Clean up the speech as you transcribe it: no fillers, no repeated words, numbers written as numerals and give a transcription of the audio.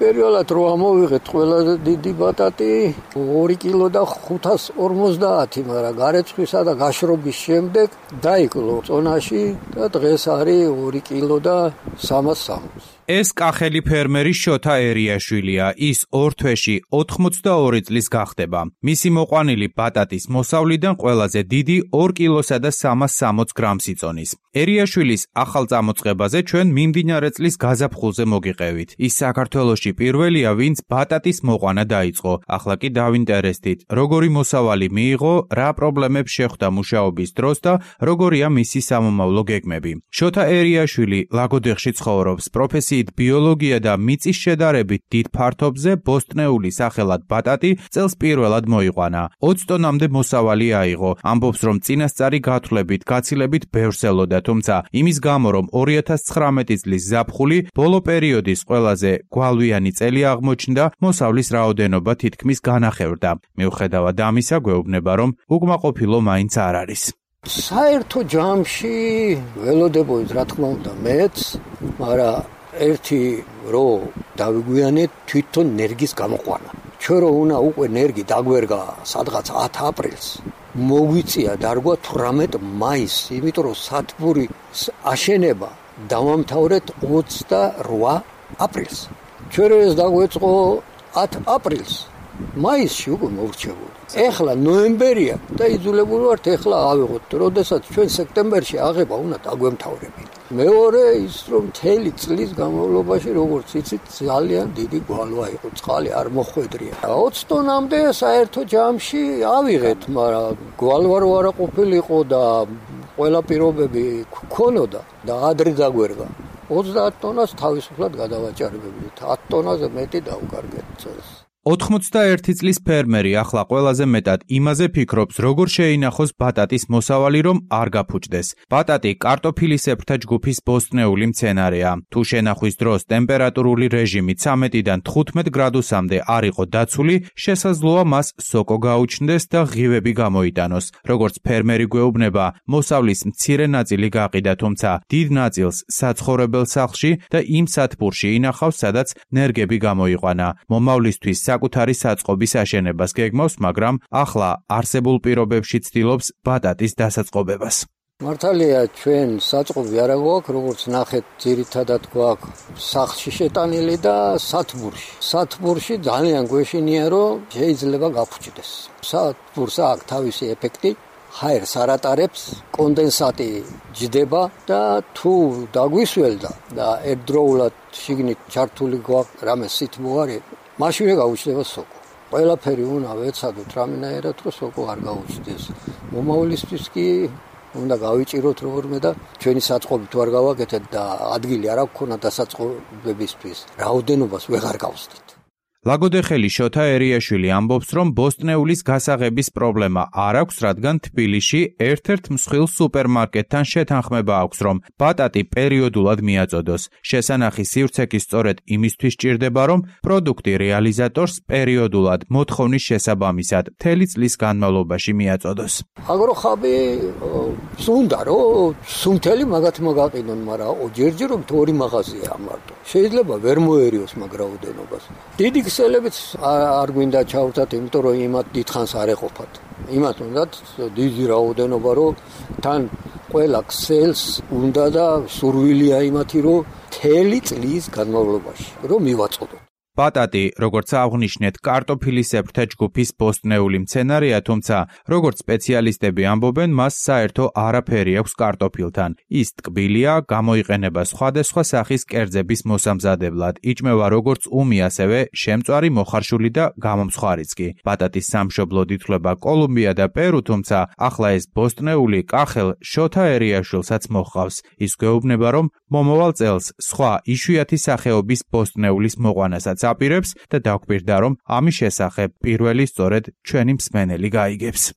პირველად რო ამოვიღეთ ყველაზე დიდი ბატატი 2 კილო და 550, მაგრამ გარეცხვისა და გაშრობის შემდეგ დაიკლო წონაში და დღეს არის 2 კილო და 360. ეს კახელი ფერმერი შოთა ერიაშვილია. ის ორ თვეში 82 წლის გახდება. მისი მოყვანილი ბატატის მოსავლიდან ყველაზე დიდი 2 კილოსა და 360 გრამს იწონის. ერიაშვილის ახალ წამოწყებაზე ჩვენ მიმდინარე წლის გაზაფხულზე მოგიყევით. ის საქართველოში პირველია, ვინც ბატატის მოყვანა დაიწყო. ახლა კი დავინტერესდით, როგორი მოსავალი მიიღო, რა პრობლემებს შეხვდა მუშაობის დროს და როგორია მისი სამომავლო გეგმები. შოთა ერიაშვილი ლაგოდეხში ცხოვრობს. პროფესიით ბიოლოგია და მიწის შედარებით დიდ ფართობზე ბოსტნეული სახელად ბატატი წელს პირველად მოიყვანა. 20 ტონამდე მოსავალი აიღო. ამბობს, რომ წინასწარი გათვლებით, გაცილებით ბევრს ელოდა, თუმცა იმის გამო, რომ 2019 წლის ზაფხული ბოლო პერიოდის ყველაზე გვალვიანი წელი აღმოჩნდა, მოსავლის რაოდენობა თითქმის განახევრდა. მიუხედავად ამისა, გვეუბნება, რომ უკმაყოფილო მაინც არ არის. საერთო ჯამში ველოდებოდი, რა თქმა უნდა, მეც, მაგრამ ერთი რო დავიგვიანეთ თვითონ ნერგის გამოყვანა. ჩვენ რო უნდა უკვე ნერგი დაგვერგა სადღაც 10 აპრილს. მოგვიწია დარგვა 18 მაისს, იმიტომ რომ სათბური აშენება დავამთავრეთ 28 აპრილს. ჩვენ ეს დაგვეწყო 10 აპრილს. მაისში უკვე მოვრჩებოდი. ეხლა ნოემბერია და იძულებული ვართ ეხლა ავიღოთ, როდესაც ჩვენ სექტემბერში აღება უნდა დაგვემთავრებინათ. მეორე ის რომ მთელი წლის განმავლობაში როგორც იცით ძალიან დიდი გვალვა იყო, წყალი არ მოხვედრია. 20 ტონამდე საერთო ჯამში ავიღეთ, მაგრამ გვალვა რო არა ყოფილიყო და ყველა პირობები გქონოდა და ადრე დაგვერგა. 30 ტონას თავისუფლად გადავაჭარბებდით, 10 ტონაზე მეტი დავკარგეთ წელს. 81 წლის ფერმერი ახლა ყველაზე მეტად იმაზე ფიქრობს, როგორ შეინახოს ბატატის მოსავალი, რომ არ გაფუჭდეს. ბატატი კარტოფილისებრთა ჯგუფის ბოსტნეული მცენარეა. თუ შენახვის დროს ტემპერატურული რეჟიმი 13-დან 15 გრადუსამდე არ იყო დაცული, შესაძლოა მას სოკო გაუჩნდეს და ღივები გამოიტანოს. როგორც ფერმერი გვეუბნება, მოსავლის მცირე ნაწილი გაყიდა, თუმცა დიდ ნაწილს საცხოვრებელ სახლში და იმ სათბურში ინახავს, სადაც ნერგები გამოიყვანა. მომავლისთვის საკუთარი საწყობის აშენებას გეგმავს, მაგრამ ახლა არსებულ პირობებში ცდილობს ბატატის დასაწყობებას. მართალია, ჩვენ საწყობი არა გვაქვს, როგორც ნახეთ, ძირითადად გვაქვს სახლში შეტანილი და სათბურში. სათბურში ძალიან გვეშინია, რომ შეიძლება გაფუჭდეს. სათბურს აქვს თავისი ეფექტი, ჰაერს არ ატარებს, კონდენსატი ჯდება და თუ დაგვისველდა და ერთდროულად შიგნით ჩართული გვაქვს რამე სითბო არის, მაშინვე გაუჩნდება სოკო. ყველაფერი უნდა ვეცადოთ რამენაირად, რომ სოკო არ გაუჩნდეს. მომავლისთვის კი უნდა გავიჭიროთ როგორმე და ჩვენი საწყობი თუ არ გავაკეთეთ და ადგილი არ აქვს დასაწყობებისთვის, რაოდენობას ვეღარ გავსდით. ლაგოდეხელი შოთა ერიაშვილი ამბობს, რომ ბოსტნეულის გასაღების პრობლემა არ აქვს, რადგან თბილისში ერთ-ერთ მსხვილ სუპერმარკეტთან შეთანხმება აქვს, რომ ბატატი პერიოდულად მიაწოდოს. შესანახი სივრცე კი სწორედ იმისთვის სჭირდება, რომ პროდუქტი რეალიზატორს პერიოდულად მოთხოვნის შესაბამისად მთელი წლის განმავლობაში მიაწოდოს. აგროხაბი უნდა რომ სუნთელი მაგათ მოგაყიდონ, მაგრამ ჯერჯერობით 2 მაღაზია ამარტო. შეიძლება ვერ მოერიოს მაგ რაოდენობას. დიდი ქსელებიც არ გვინდა ჩავთათ, იმიტომ რომ იმათ დიდხანს არ ეყოფათ. იმათ უნდათ დიდი რაოდენობა, რომ თან ყველა ქსელს უნდა და სურვილია იმათი, რომ მთელი წლის განმავლობაში რომ მივაწყდოთ. ბატატი, როგორც აღნიშნეთ, კარტოფილისებრთა ჯგუფის ბოსტნეული მცენარეა, თუმცა, როგორც სპეციალისტები ამბობენ, მას საერთო არაფერი აქვს კარტოფილთან. ის ტკბილია, გამოიყენება სხვადასხვა სახის კერძების მოსამზადებლად, იჭმევა როგორც უმი, ასევე შემწვარი, მოხარშული და გამომცხვარიც კი. ბატატის სამშობლოდ ითვლება კოლუმბია და პერუ, თუმცა, ახლა ეს ბოსტნეული კახელ შოთა ერიაშვილსაც მოჰყავს. ის გვეუბნება, რომ მომავალ წელს სხვა იშვიათი სახეობის ბოსტნეულის მოყვანასაც აპირებს და დაგვირდა, რომ ამის შესახებ პირველი სწორედ ჩვენი მსმენელი გაიგებს.